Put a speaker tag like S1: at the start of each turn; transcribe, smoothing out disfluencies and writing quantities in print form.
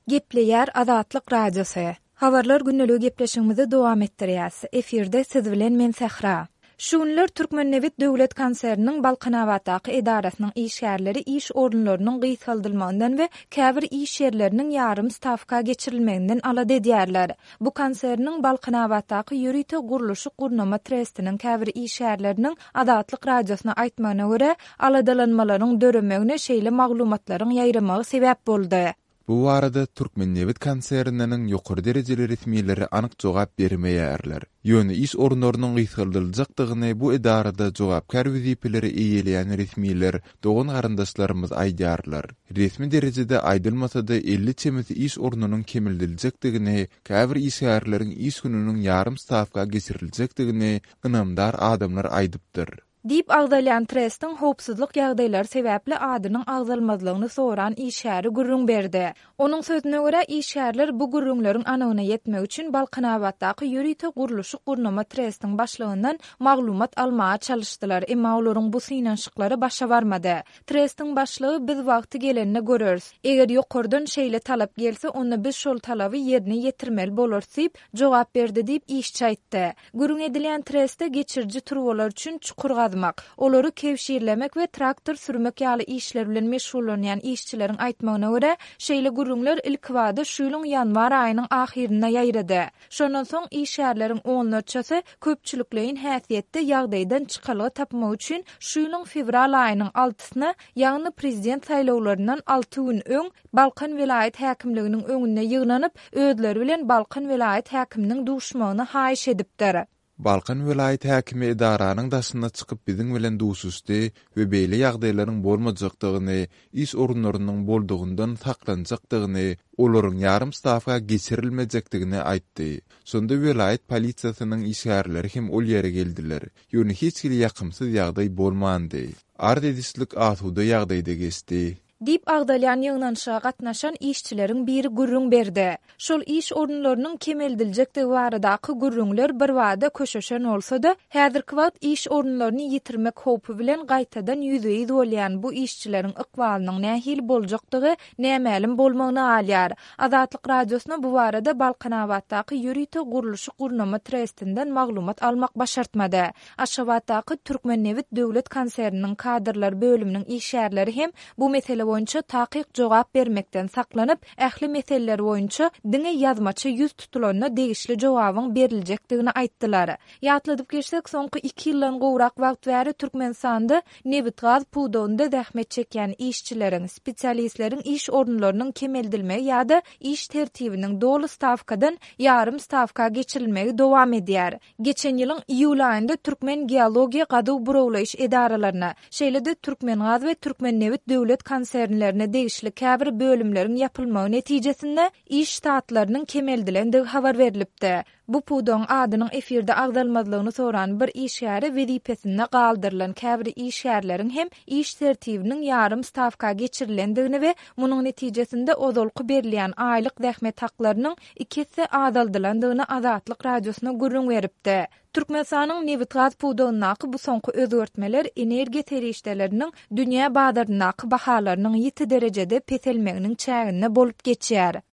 S1: Gepleýär Azatlyk radiosu. Habarlar günnelik gepleşigimizi dowam etdirýäs. Efirde siz bilen men Sehra. Şunlar Türkmennewit Döwlet Konseriniň Balkanabatdaky edarasynyň işgärleri iş orunlarynyň gysgaldylmagyndan we käbir iş ýerleriniň ýarym stavka geçirilmeginden alad edýärler. Bu konseriniň Balkanabatdaky ýürüýte guruluşy gurnama trestiniň käbir işgärleriniň Azatlyk radiosyna aýtmagyna görä, aladalanmalaryň döremegine şeýle maglumatlaryň ýaýramagy sebäp boldy.
S2: Bu arada Türkmennewit konseriniň ýokary derejeli resmiýetleri anyk jogap bermeýärler. Ýöne iş orunlarynyň gysgaldyljakdygyny bu edarada jogapkar wezipelere eýeleýän resmiýetler dogan garandaşlarymyz aýdýarlar. Resmi derejede aýdylmasa da 50 çemeti iş orunynyň kemildiljekdigini, käbir işgärleriň iş gününiň ýarym stavka geçiriljekdigini ynamdar adamlar aýdypdyr.
S1: Dip agdalyan trestin hopsuzluk ýagdaýlary sebäpli adynyň agdalmazlygyny soran işgäri gurrun berdi. Onuň sözüne görä işgärler bu gurrunlaryň anygyna ýetmek üçin Balkanabatdaky ýürüýte guruluşy gurnama trestiň başlygyndan maglumat almaga çalyşdylar. Emma olaryň bu synanşyklary başa barmady. Trestiň başlygy biz wagty gelenine göreriz. Eger ýokardan şeýle talap gelse, onda biz şol talaby ýerine ýetirmeli bolarys diýip jogap berdi diýip işçi aýtdy. Gurrun edilýän treste geçirji turwalar üçin çukur olary kevşirlemek we traktor sürmek ýaly işler bilen meşgullanýan işçileriň aýtmagyna görä, şeýle gurrunlar ilk wada şu ýylyň ýanwar aýynyň ahirine ýaýrady. Şondan soň işgärleriň onlarçasy köpçülikleýin häsiýetde ýagdaýdan çykalygy tapmak üçin şu ýylyň fevral aýynyň 6-syna ýagny prezident saýlawlaryndan 6 gün öň Balkan vilayet häkimliginiň öňünde ýygnanyp özleri bilen Balkan vilayet häkiminiň duşmagyny haýyş edipdir.
S2: Balkan vilayet häkimi edaranyň daşyna çykyp biziň bilen duşuşdy we beýle ýagdaýlaryň bolmajakdygyny, iş orunlarynyň boldugundan saklanjakdygyny, olaryň ýarym stavka geçirilmejekdigini aýtdy. Sonda vilayet polisiýasynyň işgärleri hem ol ýere geldiler. Ýöne hiç kim ýakymsyz ýagdaý bolmandy. Ardedislik atuda ýagdaýda geçdi.
S1: Dip agdalyan ýygnanşyga gatnaşan işçileriň biri gurrun berdi. Şol iş orunlarynyň kemeldiljekdigi baradaky gurrunlar bir wada köşeşen bolsa-da, häzirki wagt iş orunlaryny ýitirmek howpy bilen gaýtadan ýüzeýiz bolýan bu işçileriň ykbalynyň nähil boljakdygy nämälim bolmagyny alýar. Azatlyk radiosuna bu barada Balkanabatdaky ýürüýte guruluşy gurnama trestinden maglumat almak başartmady. Aşgabatdaky Türkmennewit Döwlet Konseriniň kadrlar bölüminiň işgärleri hem bu mesele boýunça takyk jogap bermekden saklanyp, ähli meseleler boýunça diňe ýazmaça ýüz tutulanyna degişli jogabyň berilejekdigini aýtdylar. Ýatladyp geçsek, soňky 2 ýyldan gowrak wagt bäri Türkmenistanda Nebit gaz pudonda zähmet çekýän işçileriň, spesialistleriň iş orunlarynyň kemeldilmegi ýa-da iş tertibiniň dolu stavkadan ýarym stavka geçirilmegi dowam edýär. Geçen ýylyň iýul aýynda Türkmen geologiýa gadaw burawlaýyş edaralaryna, şeýle-de Türkmen gaz we Türkmennewit Döwlet konsernlerine degişli käbir bölümleriň ýapylmagy netijesinde iş statlarynyň kemeldilendigi habar berilipdi. Bu pudon adynyň efirde agdalmazlygyny soran bir işgäri wezipesinde galdyrylan käbir işgärleriň hem iş tertibiniň ýarym stavka geçirilendigini we munyň netijesinde ozolky berilýän aýlyk zähmet haklarynyň 2-si azaldylandygyny Azatlyk radiosuna gurrun beripdi. Türkmenistanyň Nebit gaz pudonunaky bu soňky özgörtmeler energiýa terişdeleriniň dünýä bazarynaky bahalarynyň ýeti derejede peselmeginiň çäginde bolup geçýär.